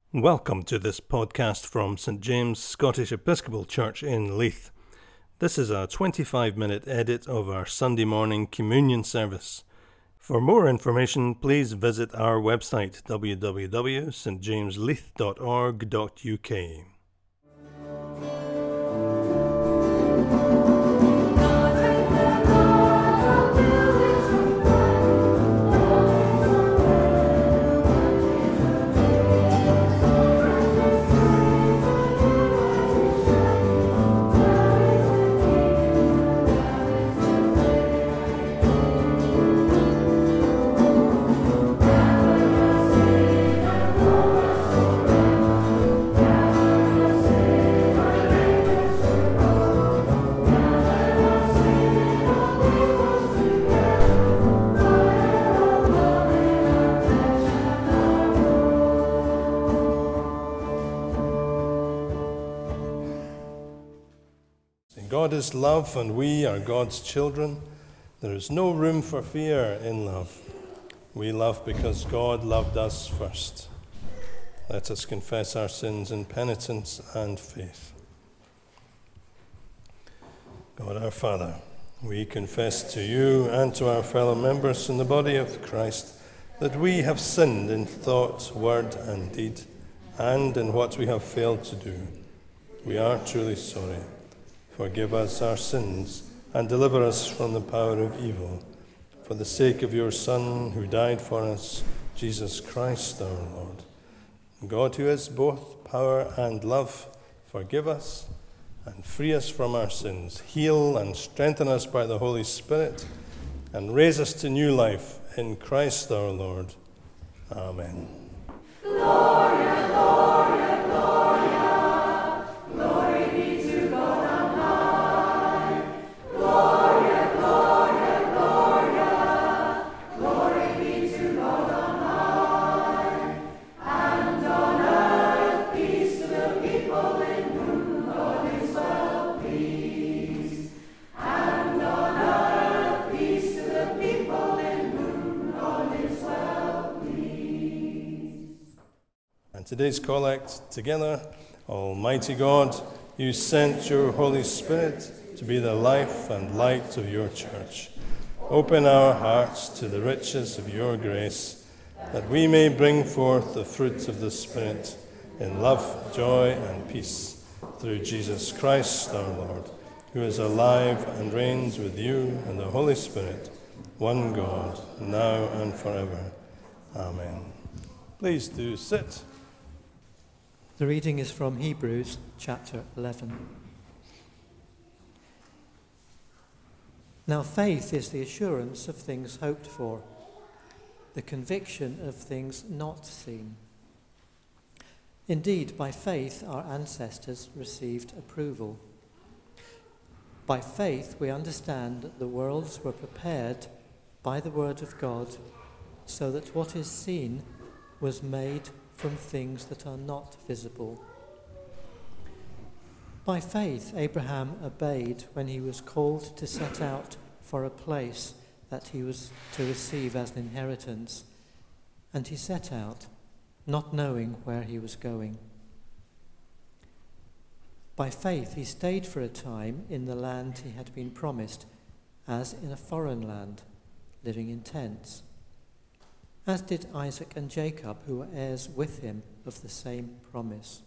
Welcome to this podcast from St James Scottish Episcopal Church in Leith. This is a 25-minute edit of our Sunday morning communion service. For more information, please visit our website www.stjamesleith.org.uk. God is love and we are God's children. There is no room for fear in love. We love because God loved us first. Let us confess our sins in penitence and faith. God our Father, we confess to you and to our fellow members in the body of Christ that we have sinned in thought, word and deed, and in what we have failed to do. We are truly sorry. Forgive us our sins and deliver us from the power of evil. For the sake of your Son, who died for us, Jesus Christ our Lord. God, who is both power and love, forgive us and free us from our sins. Heal and strengthen us by the Holy Spirit and raise us to new life in Christ our Lord. Amen. Gloria, Gloria, Gloria, glory be to God on high. Gloria, Gloria, Gloria, glory be to God on high. And on earth peace to the people in whom God is well pleased. And on earth peace to the people in whom God is well pleased. And today's collect together, Almighty God, you sent your Holy Spirit to be the life and light of your church. Open our hearts to the riches of your grace, that we may bring forth the fruit of the Spirit in love, joy, and peace, through Jesus Christ our Lord, who is alive and reigns with you and the Holy Spirit, one God, now and forever. Amen. Please do sit. The reading is from Hebrews chapter 11. Now faith is the assurance of things hoped for, the conviction of things not seen. Indeed, by faith our ancestors received approval. By faith we understand that the worlds were prepared by the word of God, so that what is seen was made from things that are not visible. By faith Abraham obeyed when he was called to set out for a place that he was to receive as an inheritance, and he set out, not knowing where he was going. By faith he stayed for a time in the land he had been promised, as in a foreign land, living in tents, as did Isaac and Jacob, who were heirs with him of the same promise.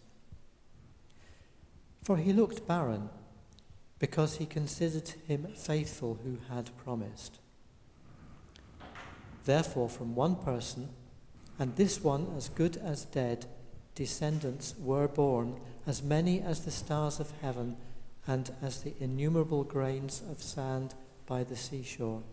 For he looked barren, because he considered him faithful who had promised. Therefore, from one person, and this one as good as dead, descendants were born, as many as the stars of heaven, and as the innumerable grains of sand by the seashore.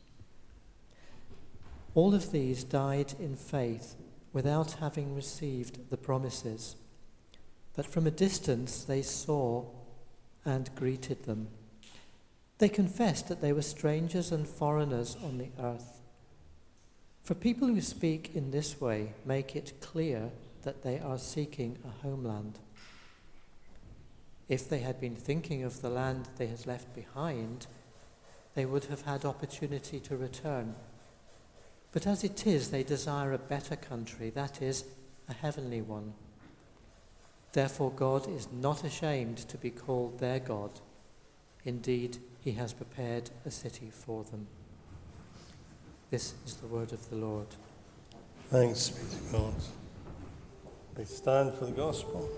All of these died in faith, without having received the promises. But from a distance they saw and greeted them. They confessed that they were strangers and foreigners on the earth. For people who speak in this way make it clear that they are seeking a homeland. If they had been thinking of the land they had left behind, they would have had opportunity to return. But as it is, they desire a better country, that is, a heavenly one. Therefore God is not ashamed to be called their God. Indeed, he has prepared a city for them. This is the word of the Lord. Thanks be to God. We stand for the gospel.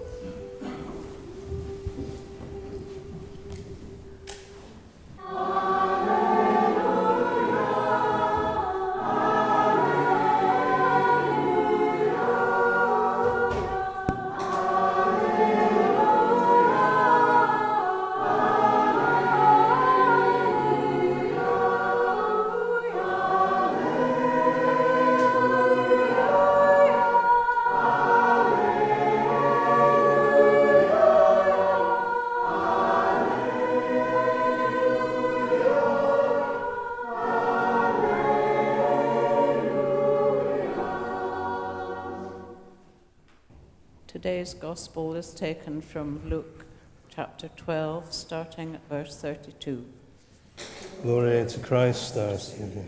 Today's Gospel is taken from Luke chapter 12, starting at verse 32. Glory to Christ our Saviour.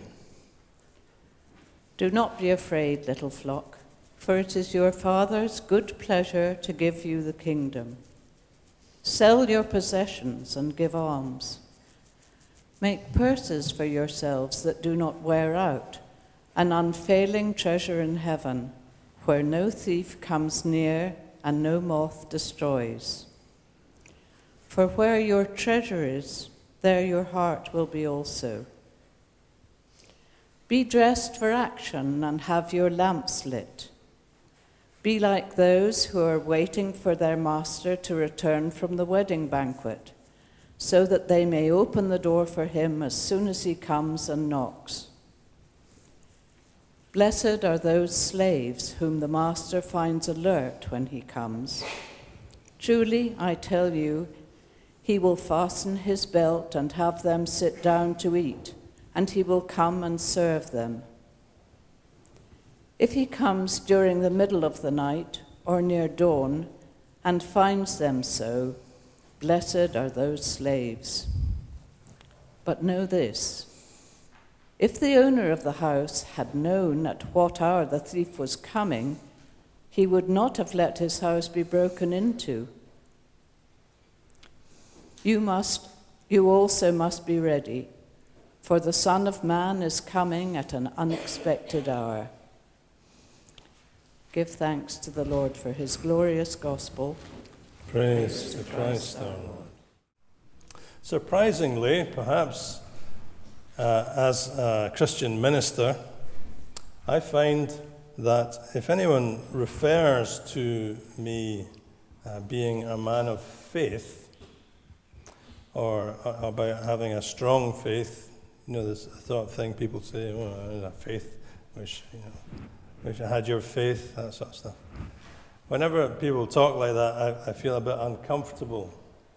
Do not be afraid, little flock, for it is your Father's good pleasure to give you the kingdom. Sell your possessions and give alms. Make purses for yourselves that do not wear out, an unfailing treasure in heaven, where no thief comes near and no moth destroys. For where your treasure is, there your heart will be also. Be dressed for action and have your lamps lit. Be like those who are waiting for their master to return from the wedding banquet, so that they may open the door for him as soon as he comes and knocks. Blessed are those slaves whom the master finds alert when he comes. Truly, I tell you, he will fasten his belt and have them sit down to eat, and he will come and serve them. If he comes during the middle of the night or near dawn and finds them so, blessed are those slaves. But know this: if the owner of the house had known at what hour the thief was coming, he would not have let his house be broken into. You also must be ready, for the Son of Man is coming at an unexpected hour. Give thanks to the Lord for his glorious gospel. Praise to Christ our Lord. Surprisingly, perhaps, as a Christian minister, I find that if anyone refers to me being a man of faith, or about having a strong faith, this sort of thing people say, oh, I have faith, wish I had your faith, that sort of stuff. Whenever people talk like that, I feel a bit uncomfortable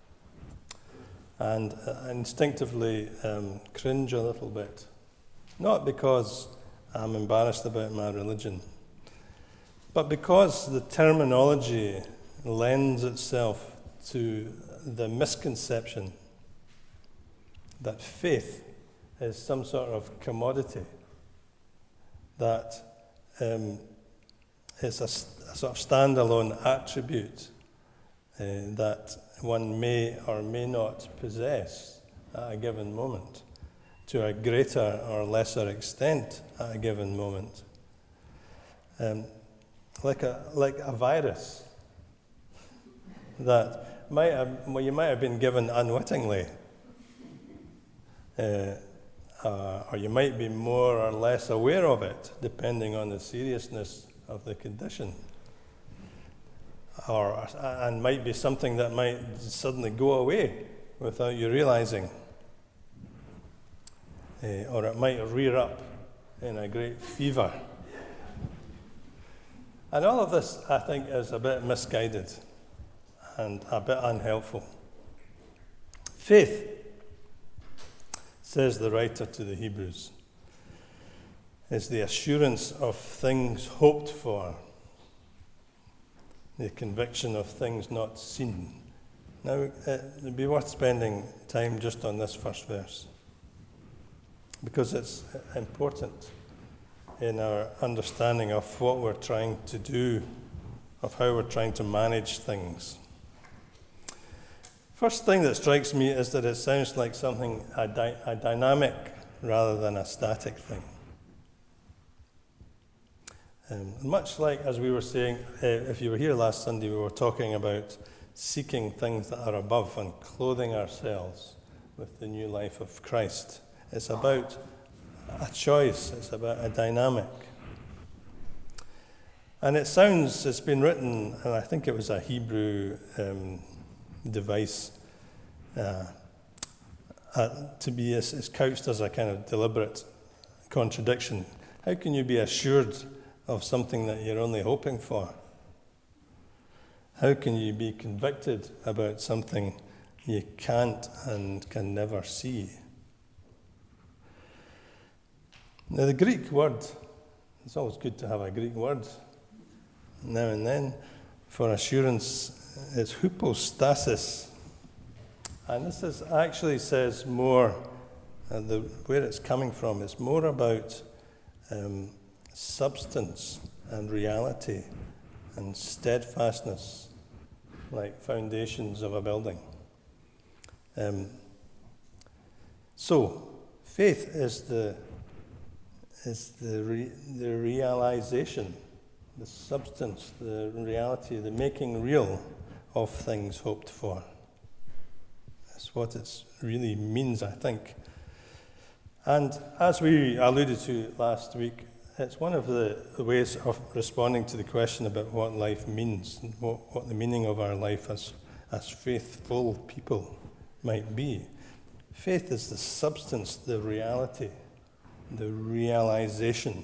and instinctively cringe a little bit. Not because I'm embarrassed about my religion, but because the terminology lends itself to the misconception that faith is some sort of commodity, that it's a sort of standalone attribute that one may or may not possess at a given moment, to a greater or lesser extent at a given moment. Like a virus that you might have been given unwittingly, or you might be more or less aware of it, depending on the seriousness of the condition. And might be something that might suddenly go away without you realizing. Or it might rear up in a great fever. And all of this, I think, is a bit misguided and a bit unhelpful. Faith, says the writer to the Hebrews, is the assurance of things hoped for, the conviction of things not seen. Now, it'd be worth spending time just on this first verse, because it's important in our understanding of what we're trying to do of how we're trying to manage things. First thing that strikes me is that it sounds like something, a dynamic rather than a static thing. Much like, as we were saying, if you were here last Sunday, we were talking about seeking things that are above and clothing ourselves with the new life of Christ. It's about a choice, it's about a dynamic. And it's been written, and I think it was a Hebrew device, to be it's couched as a kind of deliberate contradiction. How can you be assured of something that you're only hoping for? How can you be convicted about something you can't and can never see? Now, the Greek word, it's always good to have a Greek word now and then for assurance. It's hypostasis. And this actually says more, where it's coming from, it's more about substance and reality and steadfastness, like foundations of a building. So, faith is the realization, the substance, the reality, the making real of things hoped for. That's what it really means, I think. And as we alluded to last week, it's one of the ways of responding to the question about what life means, and what the meaning of our life as faithful people might be. Faith is the substance, the reality, the realization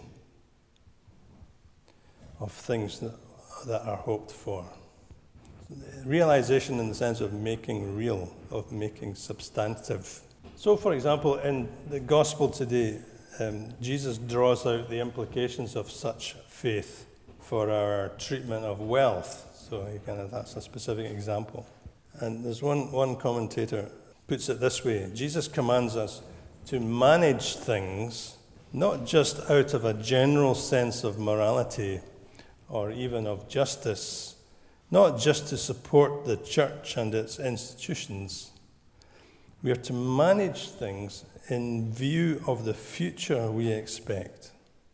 of things that are hoped for. Realization in the sense of making real, of making substantive. So, for example, in the gospel today, Jesus draws out the implications of such faith for our treatment of wealth. So that's a specific example. And there's one commentator puts it this way: Jesus commands us to manage things not just out of a general sense of morality or even of justice, not just to support the church and its institutions. We are to manage things in view of the future we expect.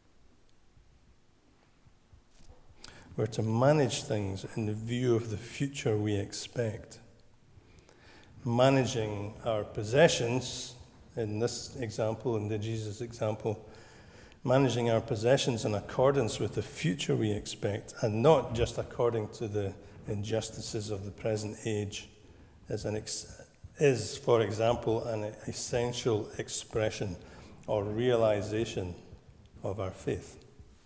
We're to manage things in view of the future we expect. Managing our possessions, in this example, in the Jesus example, managing our possessions in accordance with the future we expect, and not just according to the injustices of the present age, is, for example, an essential expression or realization of our faith.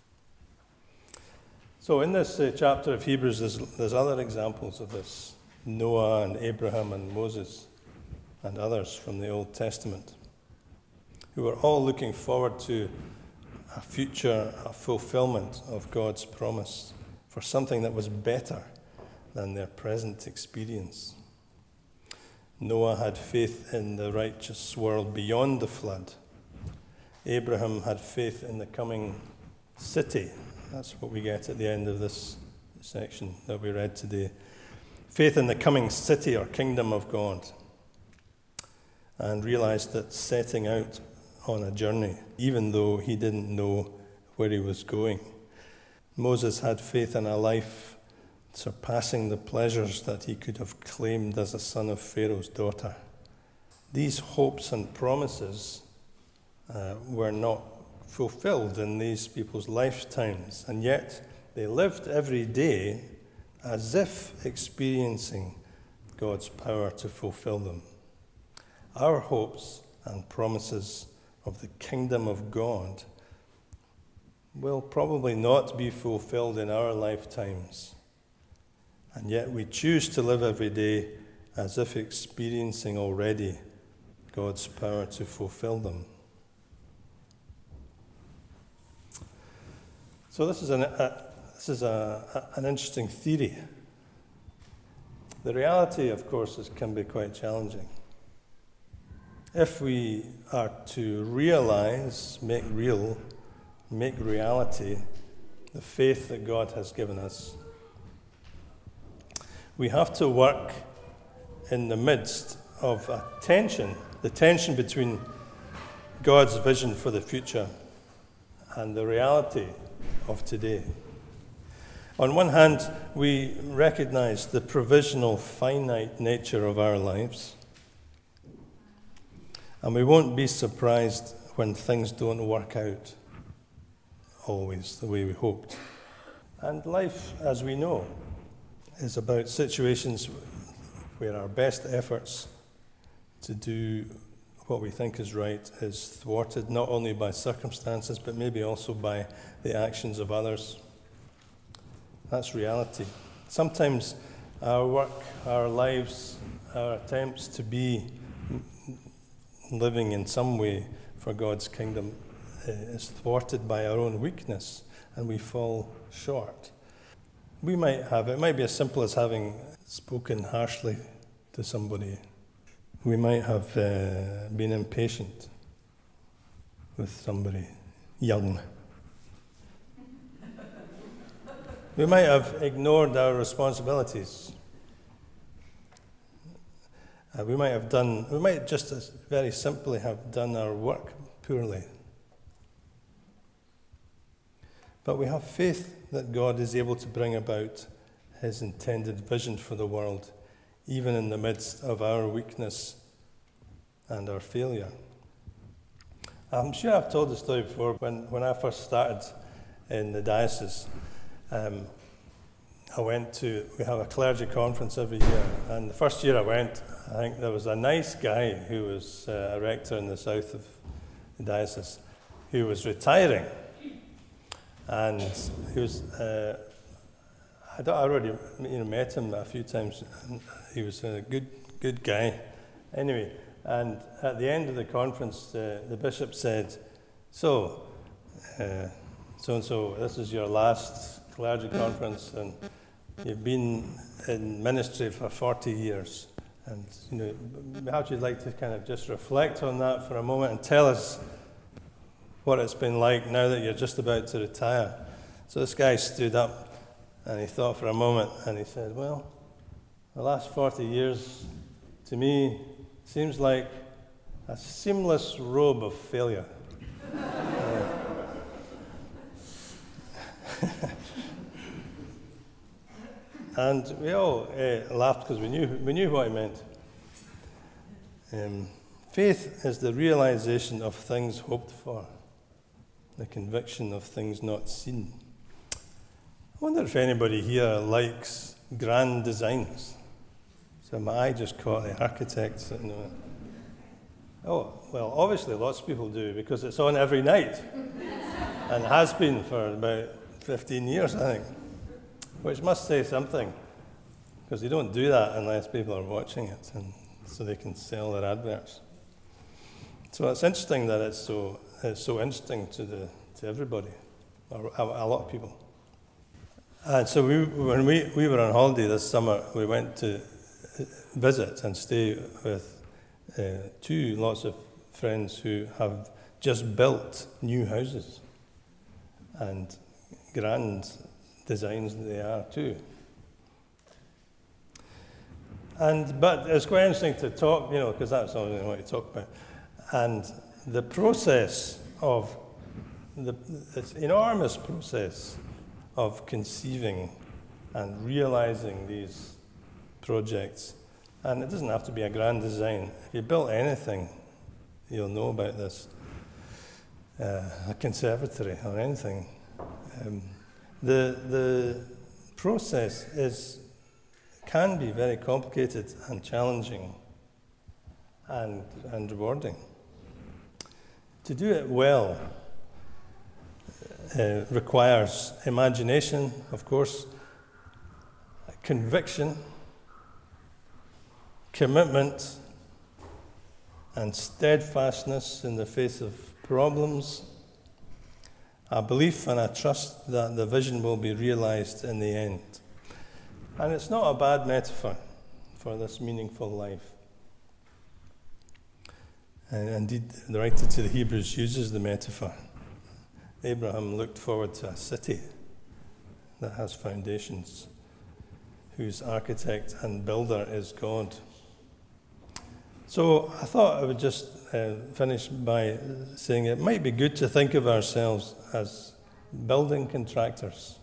So in this chapter of Hebrews, there's other examples of this. Noah and Abraham and Moses and others from the Old Testament, who are all looking forward to a future, a fulfillment of God's promise for something that was better than their present experience. Noah had faith in the righteous world beyond the flood. Abraham had faith in the coming city. That's what we get at the end of this section that we read today. Faith in the coming city or kingdom of God. And realized that setting out on a journey, even though he didn't know where he was going. Moses had faith in a life surpassing the pleasures that he could have claimed as a son of Pharaoh's daughter. These hopes and promises were not fulfilled in these people's lifetimes, and yet they lived every day as if experiencing God's power to fulfill them. Our hopes and promises of the kingdom of God will probably not be fulfilled in our lifetimes. And yet we choose to live every day as if experiencing already God's power to fulfill them. So this is an interesting theory. The reality, of course, can be quite challenging. If we are to realize, make real, make reality the faith that God has given us, we have to work in the midst of a tension, the tension between God's vision for the future and the reality of today. On one hand, we recognize the provisional, finite nature of our lives, and we won't be surprised when things don't work out always the way we hoped. And life, as we know, is about situations where our best efforts to do what we think is right is thwarted, not only by circumstances, but maybe also by the actions of others. That's reality. Sometimes our work, our lives, our attempts to be living in some way for God's kingdom is thwarted by our own weakness, and we fall short. It might be as simple as having spoken harshly to somebody. We might have been impatient with somebody young. We might have ignored our responsibilities. We might just as very simply have done our work poorly. But we have faith that God is able to bring about his intended vision for the world, even in the midst of our weakness and our failure. I'm sure I've told the story before. When I first started in the diocese, we have a clergy conference every year, and the first year I went, I think there was a nice guy who was a rector in the south of the diocese who was retiring, and he was I already met him a few times. He was a good guy. Anyway, and at the end of the conference, the bishop said, so and so, this is your last clergy conference, and you've been in ministry for 40 years. And, how would you like to kind of just reflect on that for a moment and tell us what it's been like now that you're just about to retire? So this guy stood up and he thought for a moment and he said, well, the last 40 years to me seems like a seamless robe of failure. And we all laughed because we knew what he meant. Faith is the realization of things hoped for, the conviction of things not seen. I wonder if anybody here likes grand designs. So my eye just caught the architect sitting there. Oh, well, obviously lots of people do, because it's on every night and has been for about 15 years, I think. Which must say something, because they don't do that unless people are watching it, and so they can sell their adverts. So it's interesting that it's so interesting to everybody, or a lot of people. And so when we were on holiday this summer, we went to visit and stay with lots of friends who have just built new houses, and grand designs they are too. But it's quite interesting to talk, because that's all I want to talk about. And the process of this enormous process of conceiving and realizing these projects, and it doesn't have to be a grand design. If you built anything, you'll know about this. A conservatory or anything. The process can be very complicated and challenging and rewarding. To do it well requires imagination, of course, conviction, commitment, and steadfastness in the face of problems, a belief and a trust that the vision will be realized in the end. And it's not a bad metaphor for this meaningful life. And indeed, the writer to the Hebrews uses the metaphor. Abraham looked forward to a city that has foundations, whose architect and builder is God. So I thought I would just finish by saying it might be good to think of ourselves as building contractors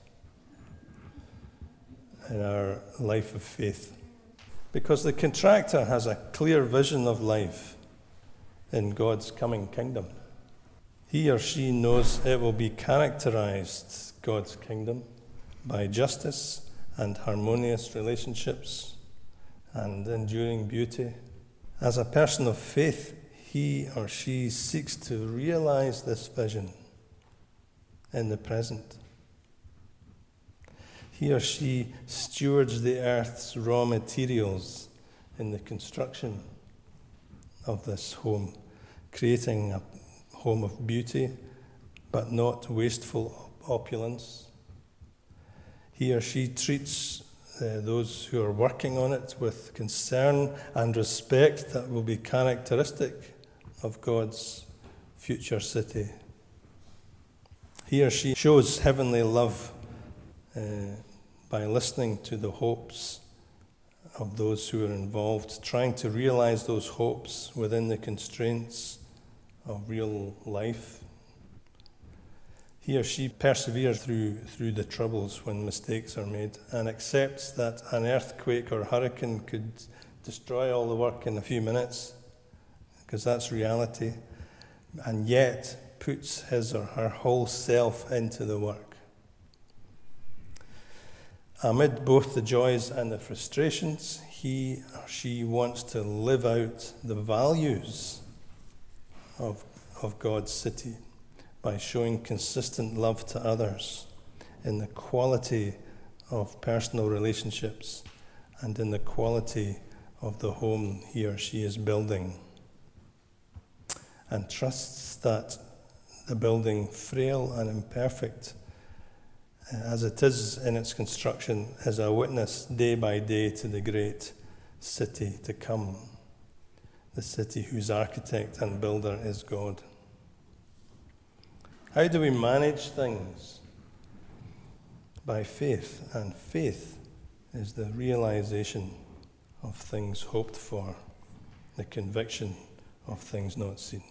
in our life of faith. Because the contractor has a clear vision of life in God's coming kingdom. He or she knows it will be characterized, God's kingdom, by justice and harmonious relationships and enduring beauty. As a person of faith, he or she seeks to realize this vision in the present. He or she stewards the earth's raw materials in the construction of this home, creating a home of beauty, but not wasteful opulence. He or she treats those who are working on it with concern and respect that will be characteristic of God's future city. He or she shows heavenly love by listening to the hopes of those who are involved, trying to realize those hopes within the constraints of real life. He or she perseveres through the troubles when mistakes are made and accepts that an earthquake or hurricane could destroy all the work in a few minutes, because that's reality, and yet puts his or her whole self into the work. Amid both the joys and the frustrations, he or she wants to live out the values of God's city by showing consistent love to others in the quality of personal relationships and in the quality of the home he or she is building, and trusts that the building, frail and imperfect as it is in its construction, is a witness day by day to the great city to come, the city whose architect and builder is God. How do we manage things? By faith, and faith is the realization of things hoped for, the conviction of things not seen.